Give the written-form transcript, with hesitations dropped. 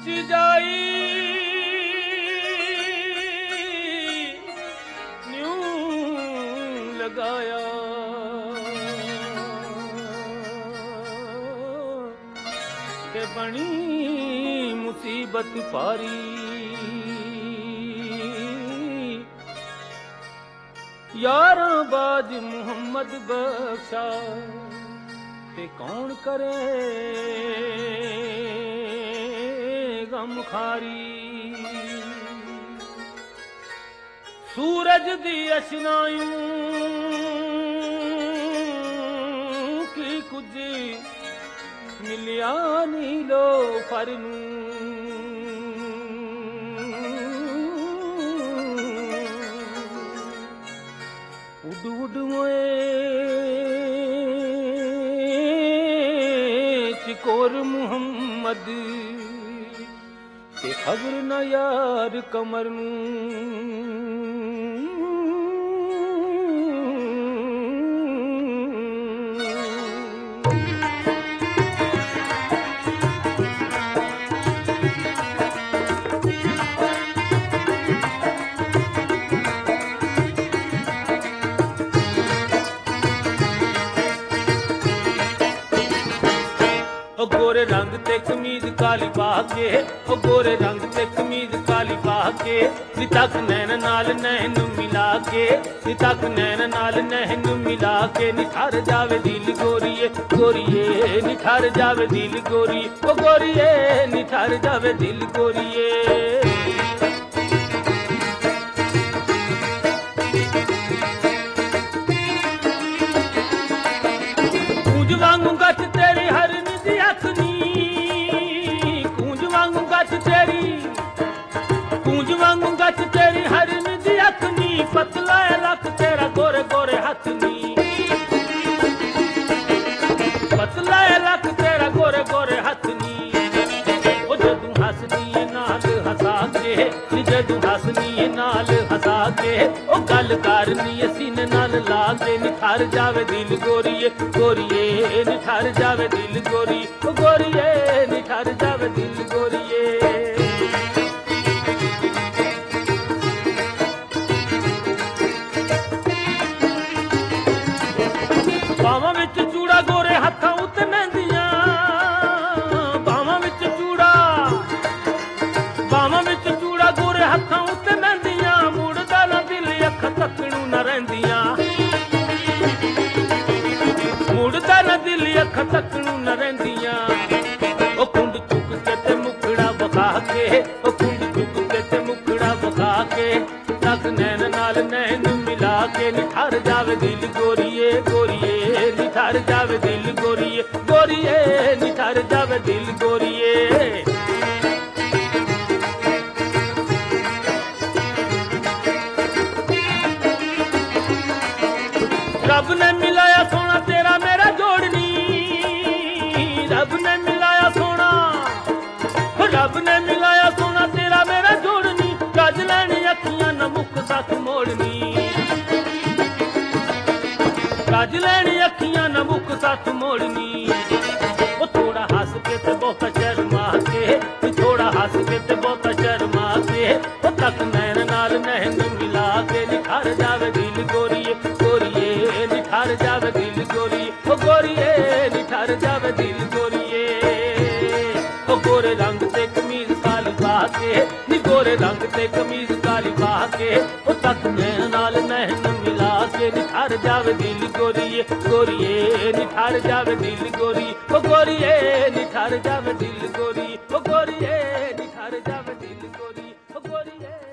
बिच जाई न्यू लगाया के बनी मुसीबत पारी यारा बाज मुहम्मद बख्शा ते कौन करे गम खारी सूरज दी अशनायूं की कुछ मिलिया नीलो फरनू उड उड मोए चिकोर मुहम्मद के खबर न यार कमर नू गोरे रंग ते कमीज काली पा के ओ गोरे रंग ते कमीज काली पा के नितक नैन नाल नैन मिला के नितक नैन नाल नैन मिला के निठार जावे दिल गोरिए गोरिए निठार जावे दिल गोरी ओ गोरिए निठार जावे दिल गोरिए कूंज वांगू गच तेरी हर कूंज वांगू गच तेरी हरन दी अखनी पतला लक तेरा गोरे गोरे हथ नी पतला लक तेरा गोरे गोरे हथ नी ओ जदू हसनी नाल हसा के जदू हसनी नाल हसा के ओ गल करनी सीने नाल ला के निठार जावे दिल गोरिए गोरिए निठार जावे दिल गोरी ओ गोरिए निठार जावे दिल गोरिए बावां विच चूड़ा गोरे हत्थां उत्ते मेहंदियां बावां विच चूड़ा गोरे हत्थां उत्ते मेहंदियां मुड़दा ना दिल अख तकणू न रहिंदियां मुड़दा ना दिल अख तकणू न रहिंदियां ओ कुंड चुक के ते मुखड़ा वखा के ओ कुंड चुक के ते मुखड़ा वखा के तक नैन नाल नैन मिला के निठार जावे दिल गोरिए गोरिए निठार जावे दिल गोरिए गोरिए निठार जावे दिल गोरिए रब ने मिलाया सोना तेरा मेरा जोड़नी रब ने मिलाया सोना रब ने मिलाया सोना तेरा मेरा जोड़नी गज लैनी अखियां न मुख सख मोड़नी गज लैनी अखियां न मुख सख मोड़नी ओ थोड़ा हंस के ते बहुत शर्मा के थोड़ा हंस के ते बहुत शर्मा के ओ तक नैन नाल नैन मिला के निखार जावे दिल गोरिए गोरिए निठार जावे दिल गोरी ओ गोरिए निठार जावे दिल गोरिए ओ गोरे रंग ते कमीज काली पा के नी गोरे रंग ते कमीज काली पा के ओ तक नैन नाल नैन मिला के निठार जावे दिल गोरिए गोरिए निठार जावे दिल गोरी ओ गोरिए निठार जावे दिल गोरी ओ गोरिए निठार जावे दिल गोरी ओ गोरिए